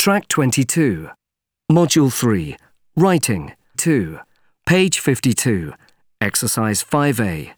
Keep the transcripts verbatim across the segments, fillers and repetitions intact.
Track twenty-two. Module three. Writing. two. Page fifty-two. Exercise five A.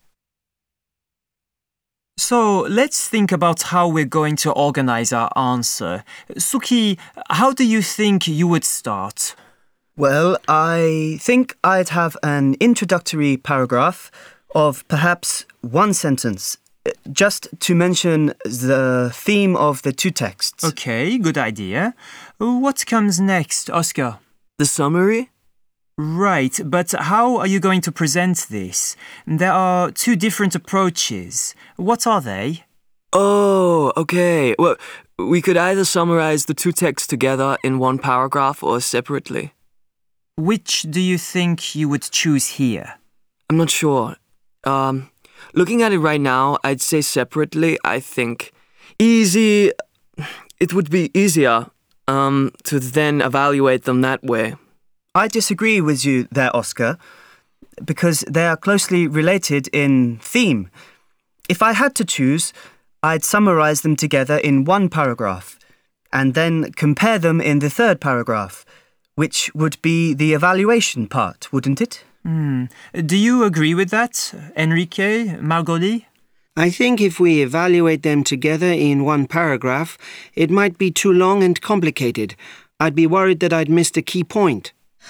So, let's think about how we're going to organize our answer. Suki, how do you think you would start? Well, I think I'd have an introductory paragraph of perhaps one sentence, just to mention the theme of the two texts. Okay, good idea. What comes next, Oscar? The summary? Right, but how are you going to present this? There are two different approaches. What are they? Oh, okay. Well, we could either summarize the two texts together in one paragraph or separately. Which do you think you would choose here? I'm not sure. Um, looking at it right now, I'd say separately, I think. Easy... It would be easier um, to then evaluate them that way. I disagree with you there, Oscar, because they are closely related in theme. If I had to choose, I'd summarize them together in one paragraph, and then compare them in the third paragraph, which would be the evaluation part, wouldn't it? Hmm. Do you agree with that, Enrique, Margoli? I think if we evaluate them together in one paragraph, it might be too long and complicated. I'd be worried that I'd missed a key point.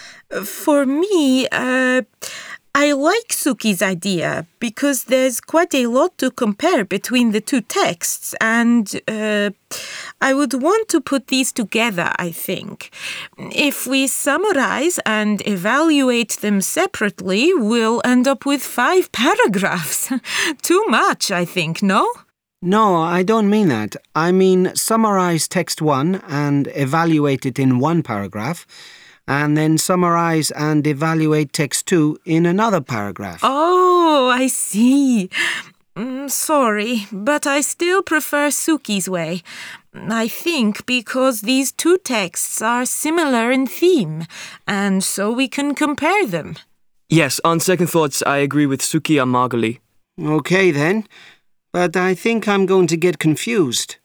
For me, uh, I like Suki's idea because there's quite a lot to compare between the two texts, and uh, I would want to put these together, I think. If we summarize and evaluate them separately, we'll end up with five paragraphs. Too much, I think, no? No, I don't mean that. I mean summarize text one and evaluate it in one paragraph, and then summarize and evaluate text two in another paragraph. Oh, I see. Mm, sorry, but I still prefer Suki's way. I think because these two texts are similar in theme, and so we can compare them. Yes, on second thoughts, I agree with Suki and Margoli. Okay then, but I think I'm going to get confused.